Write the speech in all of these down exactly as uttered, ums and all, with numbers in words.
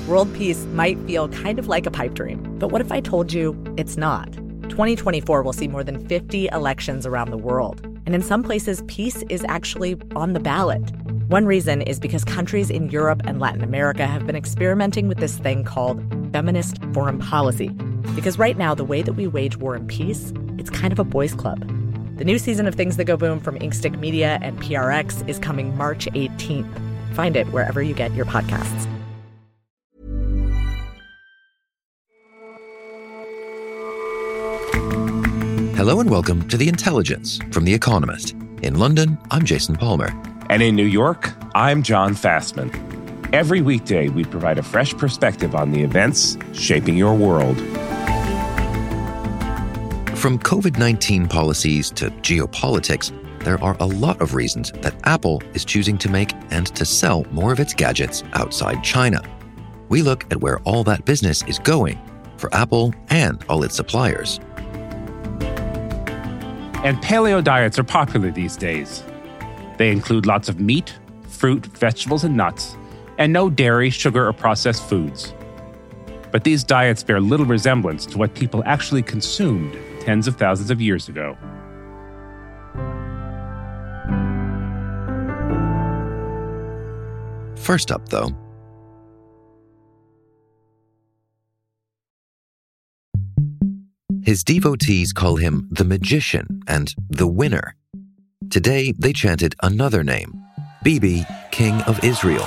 World peace might feel kind of like a pipe dream, but what if I told you it's not? twenty twenty-four will see more than fifty elections around the world, and in some places, peace is actually on the ballot. One reason is because countries in Europe and Latin America have been experimenting with this thing called feminist foreign policy. Because right now, the way that we wage war and peace, it's kind of a boys' club. The new season of Things That Go Boom from Inkstick Media and P R X is coming March eighteenth. Find it wherever you get your podcasts. Hello and welcome to The Intelligence from The Economist. In London, I'm Jason Palmer. And in New York, I'm John Fastman. Every weekday, we provide a fresh perspective on the events shaping your world. From covid nineteen policies to geopolitics, there are a lot of reasons that Apple is choosing to make and to sell more of its gadgets outside China. We look at where all that business is going for Apple and all its suppliers. And paleo diets are popular these days. They include lots of meat, fruit, vegetables, and nuts, and no dairy, sugar, or processed foods. But these diets bear little resemblance to what people actually consumed tens of thousands of years ago. First up, though, his devotees call him the magician and the winner. Today, they chanted another name, Bibi, King of Israel.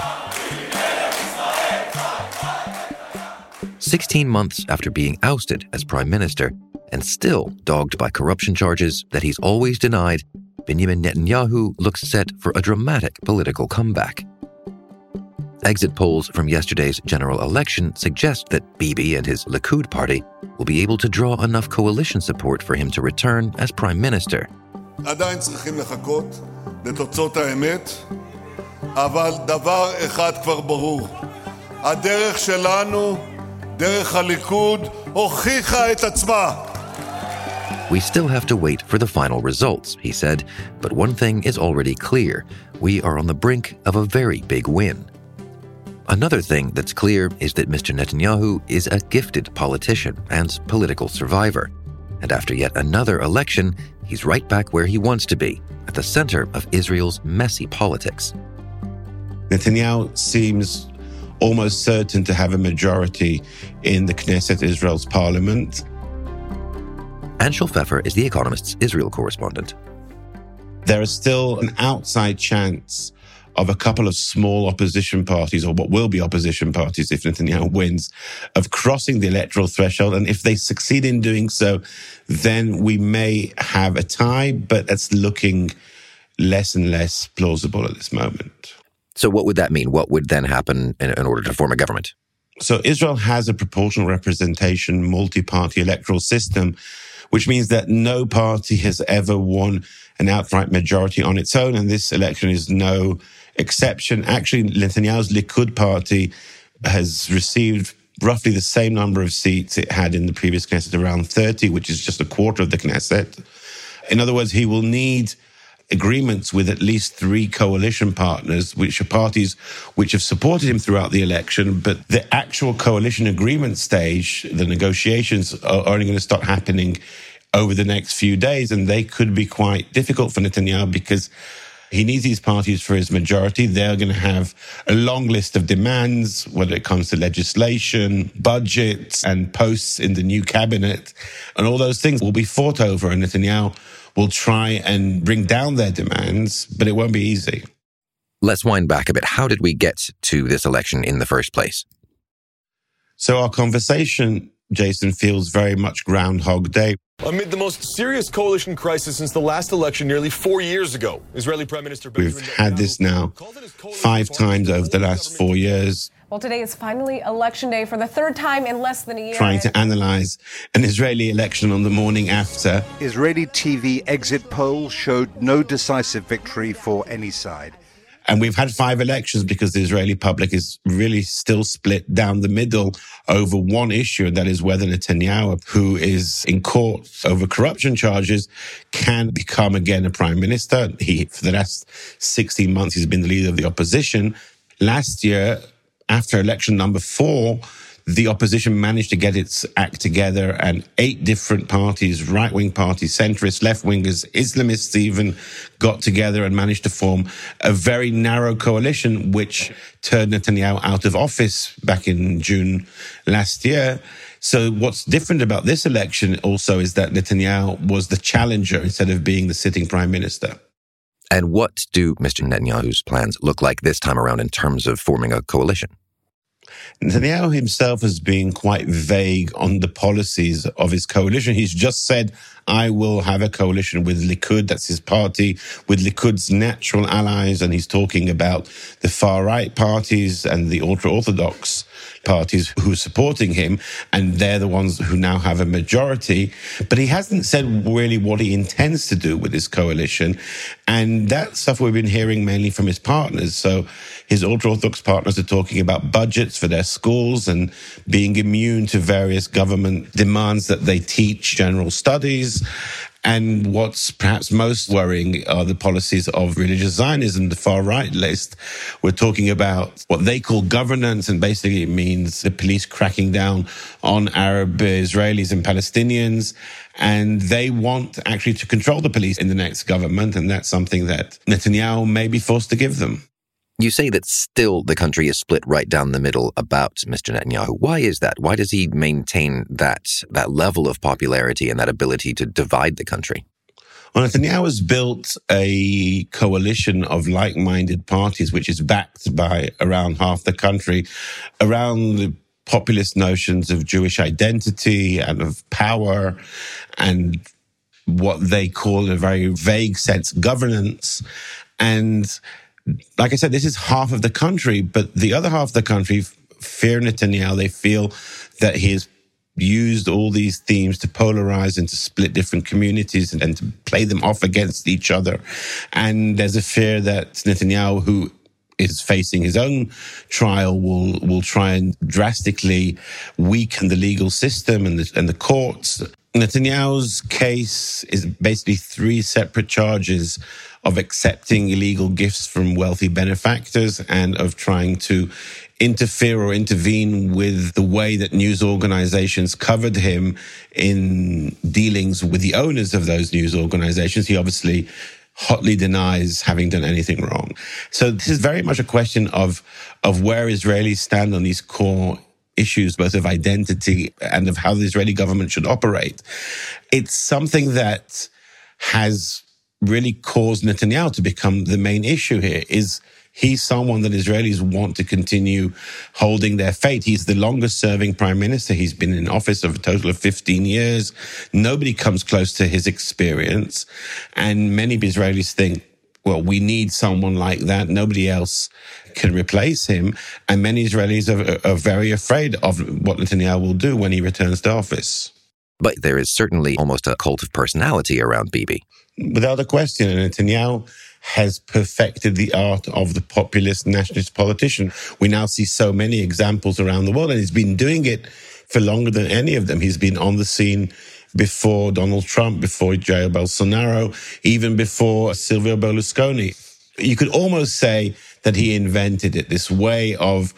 Sixteen months after being ousted as prime minister, and still dogged by corruption charges that he's always denied, Benjamin Netanyahu looks set for a dramatic political comeback. Exit polls from yesterday's general election suggest that Bibi and his Likud party will be able to draw enough coalition support for him to return as prime minister. עדיין צריכים לחכות לתוצאות האמת, אבל דבר אחד כבר ברור. הדרך שלנו, דרך הליכוד, הוכיחה את עצמה. We still have to wait for the final results, he said, but one thing is already clear. We are on the brink of a very big win. Another thing that's clear is that Mister Netanyahu is a gifted politician and political survivor. And after yet another election, he's right back where he wants to be, at the center of Israel's messy politics. Netanyahu seems almost certain to have a majority in the Knesset, Israel's parliament. Anshel Pfeffer is The Economist's Israel correspondent. There is still an outside chance of a couple of small opposition parties, or what will be opposition parties if Netanyahu wins, of crossing the electoral threshold. And if they succeed in doing so, then we may have a tie, but that's looking less and less plausible at this moment. So what would that mean? What would then happen in, in order to form a government? So Israel has a proportional representation, multi-party electoral system, which means that no party has ever won an outright majority on its own, and this election is no exception. Actually, Netanyahu's Likud party has received roughly the same number of seats it had in the previous Knesset, around thirty, which is just a quarter of the Knesset. In other words, he will need agreements with at least three coalition partners, which are parties which have supported him throughout the election, but the actual coalition agreement stage, the negotiations, are only going to start happening over the next few days, and they could be quite difficult for Netanyahu because he needs these parties for his majority. They're going to have a long list of demands, whether it comes to legislation, budgets, and posts in the new cabinet. And all those things will be fought over, and Netanyahu will try and bring down their demands, but it won't be easy. Let's wind back a bit. How did we get to this election in the first place? So our conversation, Jason, feels very much Groundhog Day. Amid the most serious coalition crisis since the last election nearly four years ago, Israeli Prime Minister Benjamin We've had this now five times over the last four years. Well, today is finally election day for the third time in less than a year. Trying to analyze an Israeli election on the morning after. Israeli T V exit poll showed no decisive victory for any side. And we've had five elections because the Israeli public is really still split down the middle over one issue, and that is whether Netanyahu, who is in court over corruption charges, can become again a prime minister. He, for the last sixteen months, he's been the leader of the opposition. Last year, after election number four, the opposition managed to get its act together, and eight different parties, right-wing parties, centrists, left-wingers, Islamists even, got together and managed to form a very narrow coalition, which turned Netanyahu out of office back in June last year. So what's different about this election also is that Netanyahu was the challenger instead of being the sitting prime minister. And what do Mister Netanyahu's plans look like this time around in terms of forming a coalition? Netanyahu himself has been quite vague on the policies of his coalition. He's just said, I will have a coalition with Likud, that's his party, with Likud's natural allies, and he's talking about the far-right parties and the ultra-Orthodox parties who are supporting him, and they're the ones who now have a majority. But he hasn't said really what he intends to do with his coalition, and that's stuff we've been hearing mainly from his partners. So his ultra-Orthodox partners are talking about budgets for their schools and being immune to various government demands that they teach general studies. And what's perhaps most worrying are the policies of religious Zionism, the far-right list. We're talking about what they call governance, and basically it means the police cracking down on Arab Israelis and Palestinians. And they want actually to control the police in the next government, and that's something that Netanyahu may be forced to give them. You say that still the country is split right down the middle about Mister Netanyahu. Why is that? Why does he maintain that that level of popularity and that ability to divide the country? Well, Netanyahu has built a coalition of like-minded parties, which is backed by around half the country, around the populist notions of Jewish identity and of power and what they call, in a very vague sense, governance. And like I said, this is half of the country, but the other half of the country fear Netanyahu. They feel that he has used all these themes to polarize and to split different communities and, and to play them off against each other. And there's a fear that Netanyahu, who is facing his own trial, will will try and drastically weaken the legal system and the, and the courts. Netanyahu's case is basically three separate charges of accepting illegal gifts from wealthy benefactors and of trying to interfere or intervene with the way that news organizations covered him in dealings with the owners of those news organizations. He obviously hotly denies having done anything wrong. So this is very much a question of, of where Israelis stand on these core issues, both of identity and of how the Israeli government should operate. It's something that has really caused Netanyahu to become the main issue here. Is he's someone that Israelis want to continue holding their fate. He's the longest serving prime minister. He's been in office of a total of fifteen years. Nobody comes close to his experience. And many Israelis think, well, we need someone like that. Nobody else can replace him. And many Israelis are, are very afraid of what Netanyahu will do when he returns to office. But there is certainly almost a cult of personality around Bibi. Without a question, Netanyahu has perfected the art of the populist nationalist politician. We now see so many examples around the world, and he's been doing it for longer than any of them. He's been on the scene before Donald Trump, before Jair Bolsonaro, even before Silvio Berlusconi. You could almost say that he invented it, this way of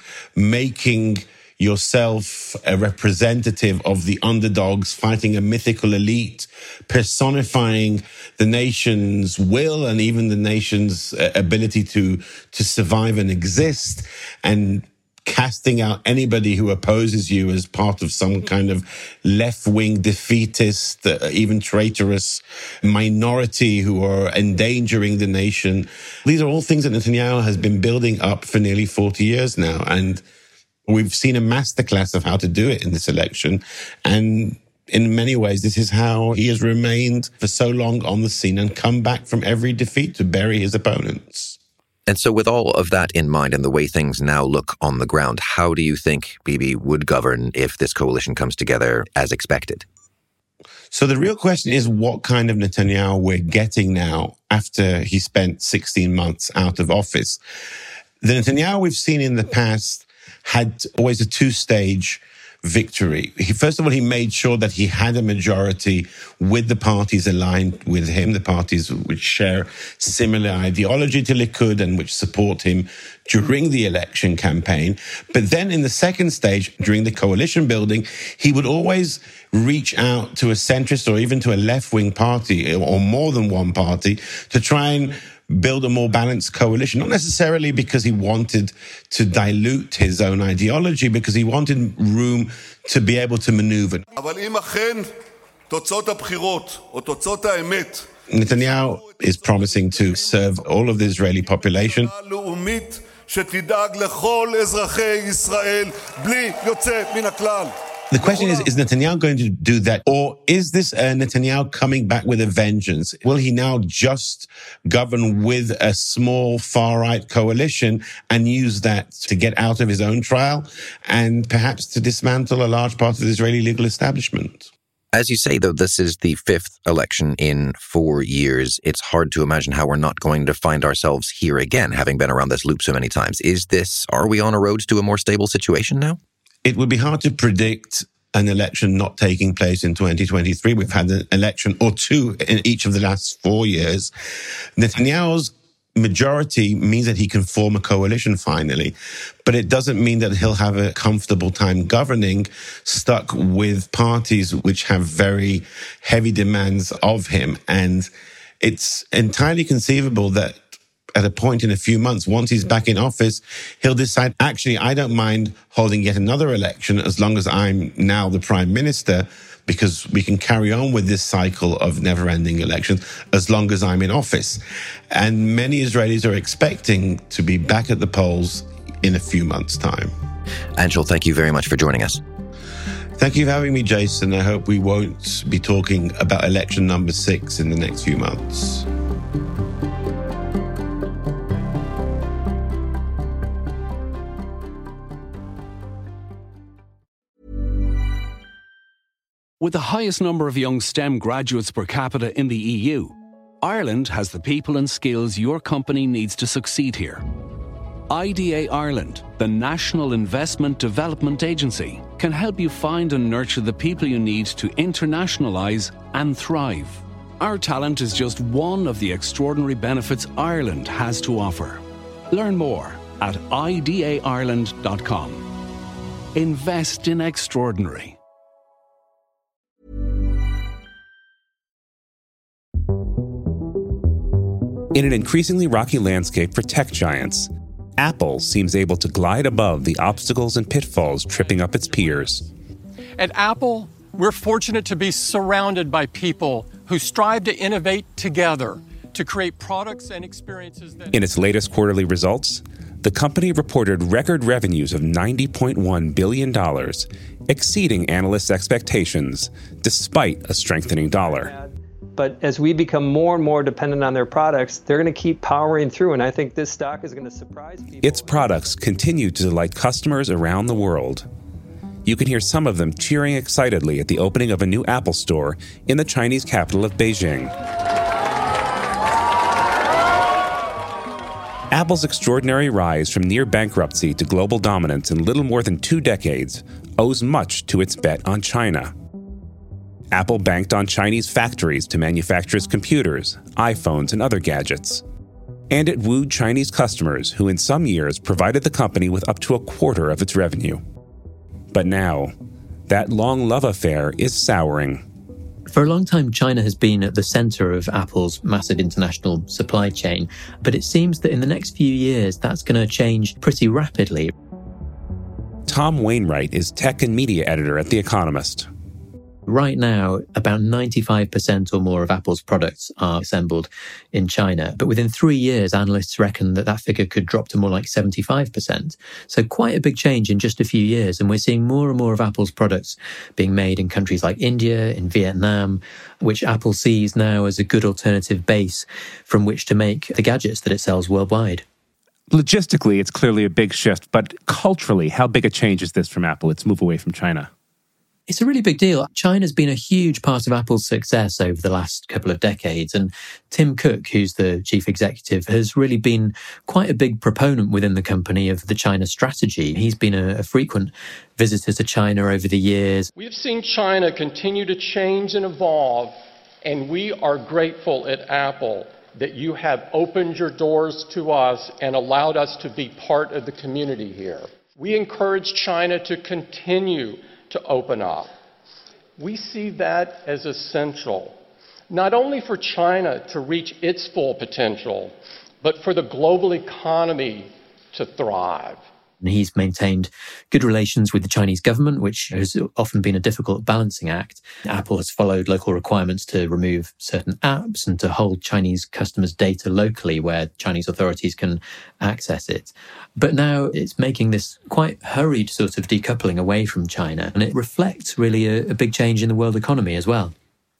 making yourself a representative of the underdogs, fighting a mythical elite, personifying the nation's will and even the nation's ability to, to survive and exist, and casting out anybody who opposes you as part of some kind of left-wing defeatist, uh, even traitorous minority who are endangering the nation. These are all things that Netanyahu has been building up for nearly forty years now. And we've seen a masterclass of how to do it in this election. And in many ways, this is how he has remained for so long on the scene and come back from every defeat to bury his opponents. And so with all of that in mind and the way things now look on the ground, how do you think Bibi would govern if this coalition comes together as expected? So the real question is what kind of Netanyahu we're getting now after he spent sixteen months out of office. The Netanyahu we've seen in the past had always a two-stage victory. He, first of all, he made sure that he had a majority with the parties aligned with him, the parties which share similar ideology to Likud and which support him during the election campaign. But then in the second stage, during the coalition building, he would always reach out to a centrist or even to a left-wing party or more than one party to try and build a more balanced coalition, not necessarily because he wanted to dilute his own ideology, because he wanted room to be able to maneuver. Netanyahu is promising to serve all of the Israeli population. The question is, is Netanyahu going to do that? Or is this uh, Netanyahu coming back with a vengeance? Will he now just govern with a small far-right coalition and use that to get out of his own trial and perhaps to dismantle a large part of the Israeli legal establishment? As you say, though, this is the fifth election in four years. It's hard to imagine how we're not going to find ourselves here again, having been around this loop so many times. Is this, are we on a road to a more stable situation now? It would be hard to predict an election not taking place in twenty twenty-three. We've had an election or two in each of the last four years. Netanyahu's majority means that he can form a coalition finally, but it doesn't mean that he'll have a comfortable time governing, stuck with parties which have very heavy demands of him. And it's entirely conceivable that at a point in a few months, once he's back in office, he'll decide, actually, I don't mind holding yet another election as long as I'm now the prime minister, because we can carry on with this cycle of never-ending elections as long as I'm in office. And many Israelis are expecting to be back at the polls in a few months' time. Anshel, thank you very much for joining us. Thank you for having me, Jason. I hope we won't be talking about election number six in the next few months. With the highest number of young STEM graduates per capita in the E U, Ireland has the people and skills your company needs to succeed here. I D A Ireland, the National Investment Development Agency, can help you find and nurture the people you need to internationalise and thrive. Our talent is just one of the extraordinary benefits Ireland has to offer. Learn more at I D A Ireland dot com. Invest in extraordinary. In an increasingly rocky landscape for tech giants, Apple seems able to glide above the obstacles and pitfalls tripping up its peers. At Apple, we're fortunate to be surrounded by people who strive to innovate together to create products and experiences that... In its latest quarterly results, the company reported record revenues of ninety point one billion dollars, exceeding analysts' expectations, despite a strengthening dollar. But as we become more and more dependent on their products, they're going to keep powering through, and I think this stock is going to surprise people. Its products continue to delight customers around the world. You can hear some of them cheering excitedly at the opening of a new Apple store in the Chinese capital of Beijing. Apple's extraordinary rise from near bankruptcy to global dominance in little more than two decades owes much to its bet on China. Apple banked on Chinese factories to manufacture its computers, iPhones, and other gadgets. And it wooed Chinese customers who in some years provided the company with up to a quarter of its revenue. But now, that long love affair is souring. For a long time, China has been at the center of Apple's massive international supply chain, but it seems that in the next few years, that's going to change pretty rapidly. Tom Wainwright is tech and media editor at The Economist. Right now, about ninety-five percent or more of Apple's products are assembled in China. But within three years, analysts reckon that that figure could drop to more like seventy-five percent. So quite a big change in just a few years. And we're seeing more and more of Apple's products being made in countries like India, in Vietnam, which Apple sees now as a good alternative base from which to make the gadgets that it sells worldwide. Logistically, it's clearly a big shift, but culturally, how big a change is this from Apple, its move away from China? It's a really big deal. China's been a huge part of Apple's success over the last couple of decades. And Tim Cook, who's the chief executive, has really been quite a big proponent within the company of the China strategy. He's been a, a frequent visitor to China over the years. We have seen China continue to change and evolve, and we are grateful at Apple that you have opened your doors to us and allowed us to be part of the community here. We encourage China to continue to open up. We see that as essential, not only for China to reach its full potential, but for the global economy to thrive. And he's maintained good relations with the Chinese government, which has often been a difficult balancing act. Apple has followed local requirements to remove certain apps and to hold Chinese customers' data locally where Chinese authorities can access it. But now it's making this quite hurried sort of decoupling away from China. And it reflects really a, a big change in the world economy as well.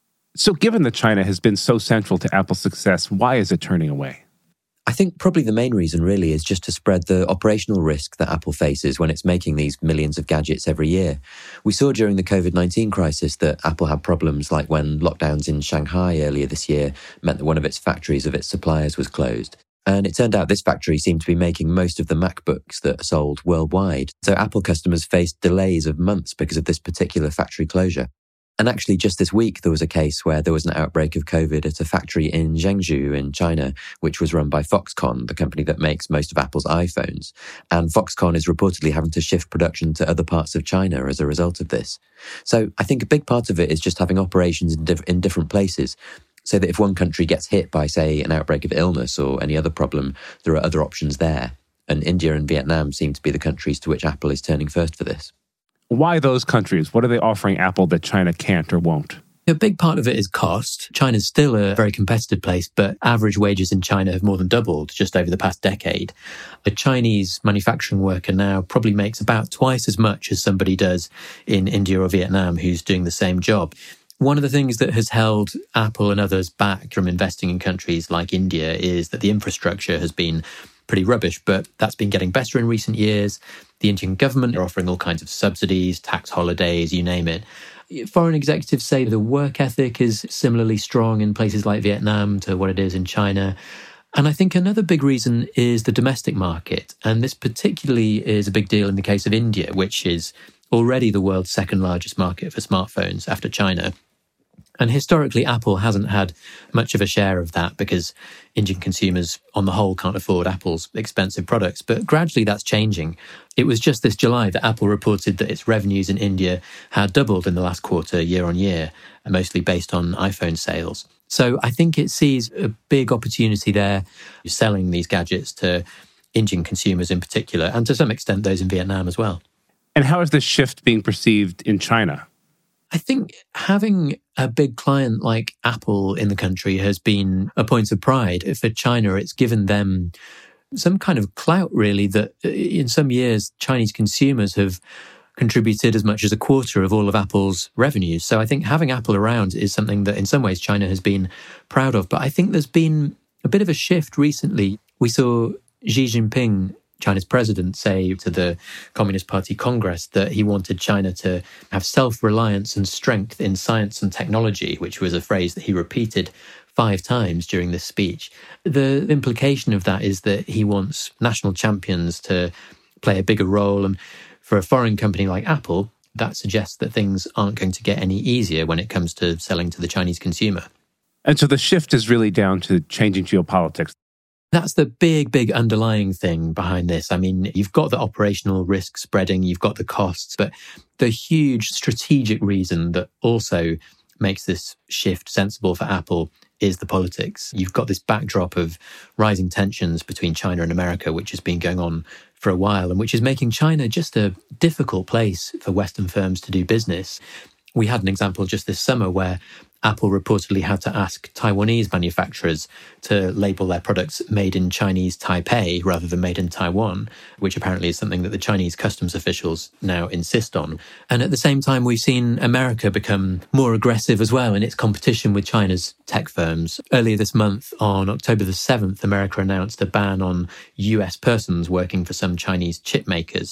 So given that China has been so central to Apple's success, why is it turning away? I think probably the main reason really is just to spread the operational risk that Apple faces when it's making these millions of gadgets every year. We saw during the covid nineteen crisis that Apple had problems like when lockdowns in Shanghai earlier this year meant that one of its factories of its suppliers was closed. And it turned out this factory seemed to be making most of the MacBooks that are sold worldwide. So Apple customers faced delays of months because of this particular factory closure. And actually, just this week, there was a case where there was an outbreak of COVID at a factory in Zhengzhou in China, which was run by Foxconn, the company that makes most of Apple's iPhones. And Foxconn is reportedly having to shift production to other parts of China as a result of this. So I think a big part of it is just having operations in, diff- in different places, so that if one country gets hit by, say, an outbreak of illness or any other problem, there are other options there. And India and Vietnam seem to be the countries to which Apple is turning first for this. Why those countries? What are they offering Apple that China can't or won't? A big part of it is cost. China's still a very competitive place, but average wages in China have more than doubled just over the past decade. A Chinese manufacturing worker now probably makes about twice as much as somebody does in India or Vietnam who's doing the same job. One of the things that has held Apple and others back from investing in countries like India is that the infrastructure has been pretty rubbish, but that's been getting better in recent years. The Indian government are offering all kinds of subsidies, tax holidays, you name it. Foreign executives say the work ethic is similarly strong in places like Vietnam to what it is in China. And I think another big reason is the domestic market. And this particularly is a big deal in the case of India, which is already the world's second largest market for smartphones after China. And historically, Apple hasn't had much of a share of that because Indian consumers, on the whole, can't afford Apple's expensive products. But gradually that's changing. It was just this July that Apple reported that its revenues in India had doubled in the last quarter, year on year, mostly based on iPhone sales. So I think it sees a big opportunity there, selling these gadgets to Indian consumers in particular, and to some extent those in Vietnam as well. And how is this shift being perceived in China? I think having a big client like Apple in the country has been a point of pride. For China, it's given them some kind of clout, really, that in some years, Chinese consumers have contributed as much as a quarter of all of Apple's revenues. So I think having Apple around is something that in some ways China has been proud of. But I think there's been a bit of a shift recently. We saw Xi Jinping, China's president, say to the Communist Party Congress that he wanted China to have self-reliance and strength in science and technology, which was a phrase that he repeated five times during this speech. The implication of that is that he wants national champions to play a bigger role. And for a foreign company like Apple, that suggests that things aren't going to get any easier when it comes to selling to the Chinese consumer. And so the shift is really down to changing geopolitics. That's the big, big underlying thing behind this. I mean, you've got the operational risk spreading, you've got the costs, but the huge strategic reason that also makes this shift sensible for Apple is the politics. You've got this backdrop of rising tensions between China and America, which has been going on for a while and which is making China just a difficult place for Western firms to do business. We had an example just this summer where Apple reportedly had to ask Taiwanese manufacturers to label their products made in Chinese Taipei rather than made in Taiwan, which apparently is something that the Chinese customs officials now insist on. And at the same time, we've seen America become more aggressive as well in its competition with China's tech firms. Earlier this month, on October the seventh, America announced a ban on U S persons working for some Chinese chip makers.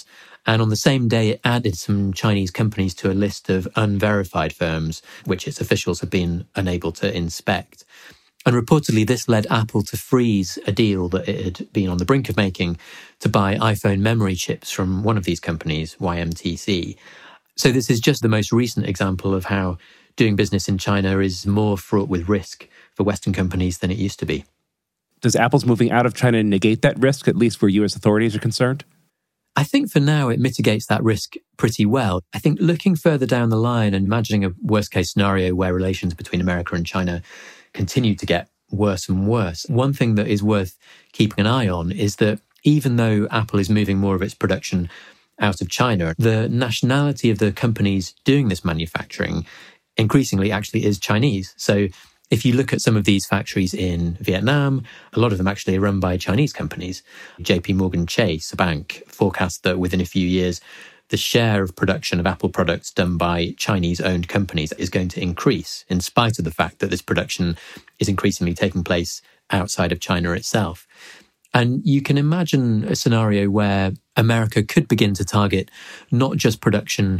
And on the same day, it added some Chinese companies to a list of unverified firms, which its officials have been unable to inspect. And reportedly, this led Apple to freeze a deal that it had been on the brink of making to buy iPhone memory chips from one of these companies, Y M T C. So this is just the most recent example of how doing business in China is more fraught with risk for Western companies than it used to be. Does Apple's moving out of China negate that risk, at least where U S authorities are concerned? I think for now it mitigates that risk pretty well. I think looking further down the line and imagining a worst-case scenario where relations between America and China continue to get worse and worse, one thing that is worth keeping an eye on is that even though Apple is moving more of its production out of China, the nationality of the companies doing this manufacturing increasingly actually is Chinese. So if you look at some of these factories in Vietnam, a lot of them actually are run by Chinese companies. J P Morgan Chase, a bank, forecast that within a few years, the share of production of Apple products done by Chinese-owned companies is going to increase, in spite of the fact that this production is increasingly taking place outside of China itself. And you can imagine a scenario where America could begin to target not just production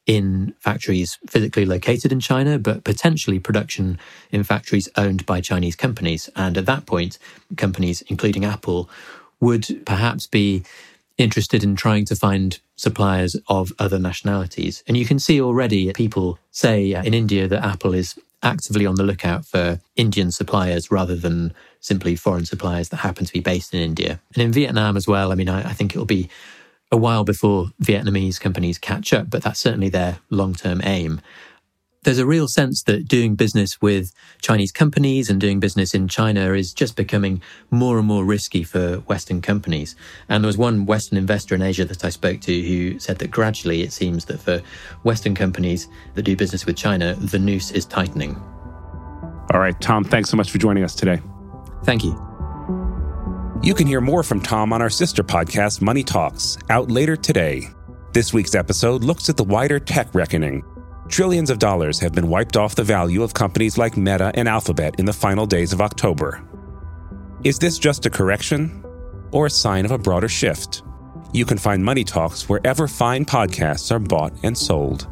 in factories physically located in China, but potentially production in factories owned by Chinese companies. And at that point, companies, including Apple, would perhaps be interested in trying to find suppliers of other nationalities. And you can see already people say in India that Apple is actively on the lookout for Indian suppliers rather than simply foreign suppliers that happen to be based in India. And in Vietnam as well, I mean, I, I think it'll be a while before Vietnamese companies catch up, but that's certainly their long-term aim. There's a real sense that doing business with Chinese companies and doing business in China is just becoming more and more risky for Western companies. And there was one Western investor in Asia that I spoke to who said that gradually it seems that for Western companies that do business with China, the noose is tightening. All right, Tom, thanks so much for joining us today. Thank you. You can hear more from Tom on our sister podcast, Money Talks, out later today. This week's episode looks at the wider tech reckoning. Trillions of dollars have been wiped off the value of companies like Meta and Alphabet in the final days of October. Is this just a correction or a sign of a broader shift? You can find Money Talks wherever fine podcasts are bought and sold.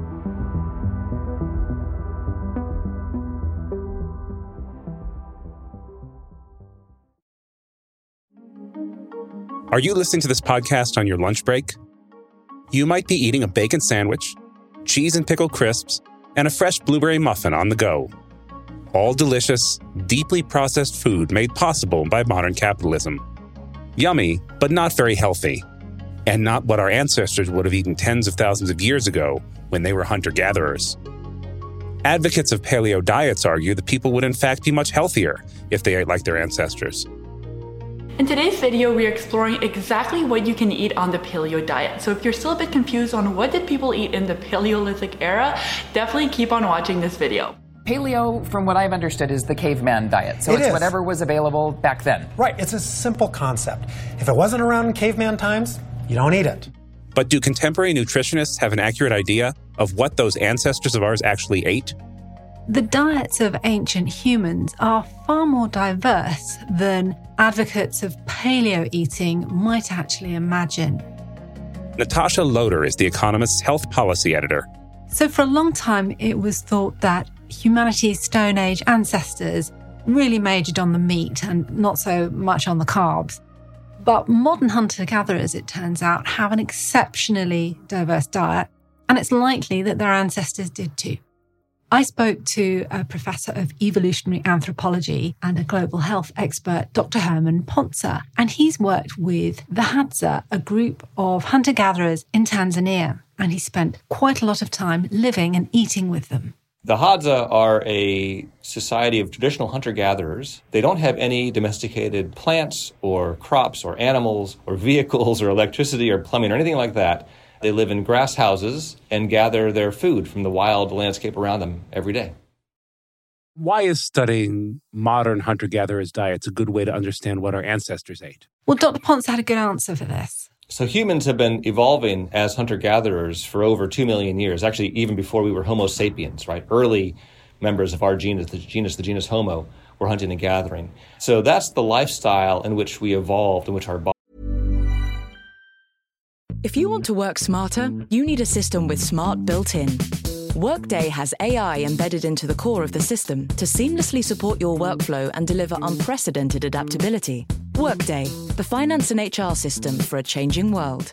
Are you listening to this podcast on your lunch break? You might be eating a bacon sandwich, cheese and pickle crisps, and a fresh blueberry muffin on the go. All delicious, deeply processed food made possible by modern capitalism. Yummy, but not very healthy. And not what our ancestors would have eaten tens of thousands of years ago when they were hunter-gatherers. Advocates of paleo diets argue that people would in fact be much healthier if they ate like their ancestors. In today's video, we are exploring exactly what you can eat on the paleo diet. So if you're still a bit confused on what did people eat in the Paleolithic era, definitely keep on watching this video. Paleo, from what I've understood, is the caveman diet. So it it's is. whatever was available back then. Right, it's a simple concept. If it wasn't around in caveman times, you don't eat it. But do contemporary nutritionists have an accurate idea of what those ancestors of ours actually ate? The diets of ancient humans are far more diverse than advocates of paleo eating might actually imagine. Natasha Loder is The Economist's health policy editor. So for a long time, it was thought that humanity's Stone Age ancestors really majored on the meat and not so much on the carbs. But modern hunter-gatherers, it turns out, have an exceptionally diverse diet, and it's likely that their ancestors did too. I spoke to a professor of evolutionary anthropology and a global health expert, Doctor Herman Ponzer, and he's worked with the Hadza, a group of hunter-gatherers in Tanzania, and he spent quite a lot of time living and eating with them. The Hadza are a society of traditional hunter-gatherers. They don't have any domesticated plants or crops or animals or vehicles or electricity or plumbing or anything like that. They live in grass houses and gather their food from the wild landscape around them every day. Why is studying modern hunter-gatherers' diets a good way to understand what our ancestors ate? Well, Doctor Ponzer had a good answer for this. So humans have been evolving as hunter-gatherers for over two million years, actually even before we were Homo sapiens, right? Early members of our genus, the genus, the genus Homo, were hunting and gathering. So that's the lifestyle in which we evolved, in which our bodies. If you want to work smarter, you need a system with smart built-in. Workday has A I embedded into the core of the system to seamlessly support your workflow and deliver unprecedented adaptability. Workday, the finance and H R system for a changing world.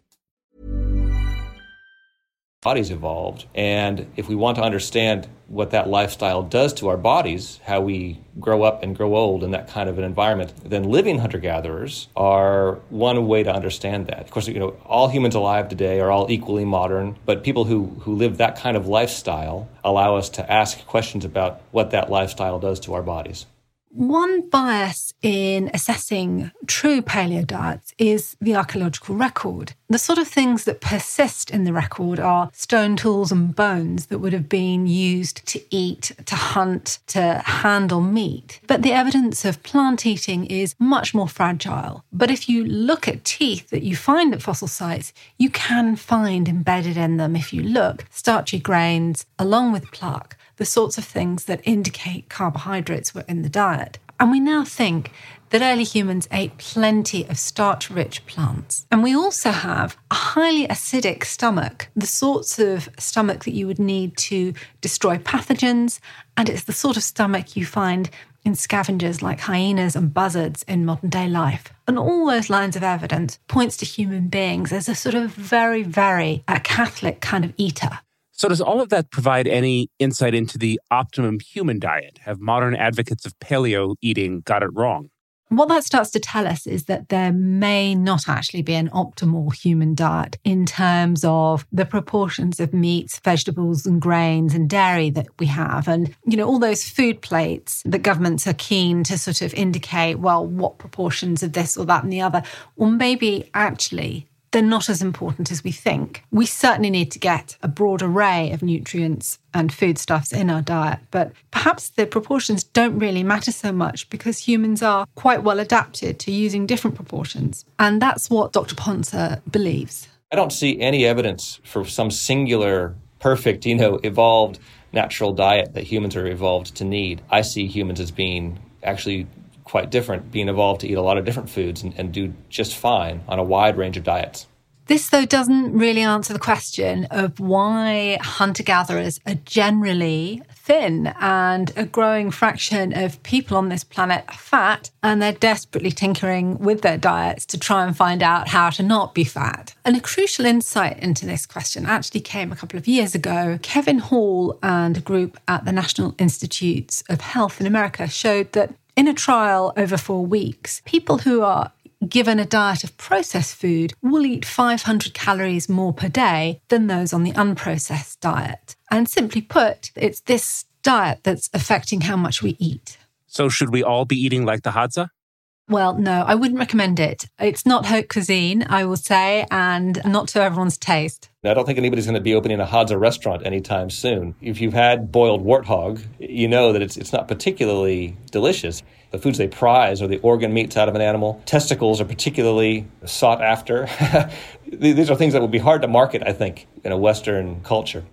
Bodies evolved, and if we want to understand what that lifestyle does to our bodies, how we grow up and grow old in that kind of an environment, then living hunter-gatherers are one way to understand that. Of course, you know, all humans alive today are all equally modern, but people who, who live that kind of lifestyle allow us to ask questions about what that lifestyle does to our bodies. One bias in assessing true paleo diets is the archaeological record. The sort of things that persist in the record are stone tools and bones that would have been used to eat, to hunt, to handle meat. But the evidence of plant eating is much more fragile. But if you look at teeth that you find at fossil sites, you can find embedded in them, if you look, starchy grains along with plaque, the sorts of things that indicate carbohydrates were in the diet. And we now think that early humans ate plenty of starch-rich plants. And we also have a highly acidic stomach, the sorts of stomach that you would need to destroy pathogens, and it's the sort of stomach you find in scavengers like hyenas and buzzards in modern-day life. And all those lines of evidence points to human beings as a sort of very, very uh, Catholic kind of eater. So does all of that provide any insight into the optimum human diet? Have modern advocates of paleo eating got it wrong? What that starts to tell us is that there may not actually be an optimal human diet in terms of the proportions of meats, vegetables and grains and dairy that we have. And, you know, all those food plates that governments are keen to sort of indicate, well, what proportions of this or that and the other, or maybe actually they're not as important as we think. We certainly need to get a broad array of nutrients and foodstuffs in our diet, but perhaps the proportions don't really matter so much because humans are quite well adapted to using different proportions. And that's what Doctor Ponce believes. I don't see any evidence for some singular, perfect, you know, evolved natural diet that humans are evolved to need. I see humans as being actually quite different, being evolved to eat a lot of different foods and, and do just fine on a wide range of diets. This, though, doesn't really answer the question of why hunter-gatherers are generally thin and a growing fraction of people on this planet are fat, and they're desperately tinkering with their diets to try and find out how to not be fat. And a crucial insight into this question actually came a couple of years ago. Kevin Hall and a group at the National Institutes of Health in America showed that in a trial over four weeks, people who are given a diet of processed food will eat five hundred calories more per day than those on the unprocessed diet. And simply put, it's this diet that's affecting how much we eat. So should we all be eating like the Hadza? Well, no, I wouldn't recommend it. It's not haute cuisine, I will say, and not to everyone's taste. I don't think anybody's going to be opening a Hadza restaurant anytime soon. If you've had boiled warthog, you know that it's it's not particularly delicious. The foods they prize are the organ meats out of an animal. Testicles are particularly sought after. These are things that would be hard to market, I think, in a Western culture.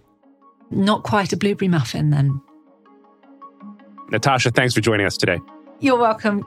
Not quite a blueberry muffin, then. Natasha, thanks for joining us today. You're welcome.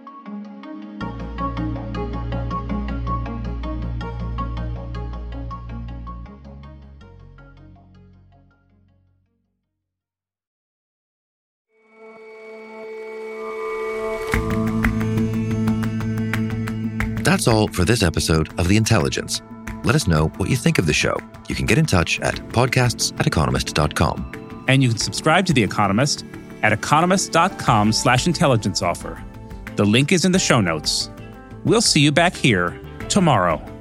That's all for this episode of The Intelligence. Let us know what you think of the show. You can get in touch at podcasts at economist dot com. And you can subscribe to The Economist at economist.com slash intelligence offer. The link is in the show notes. We'll see you back here tomorrow.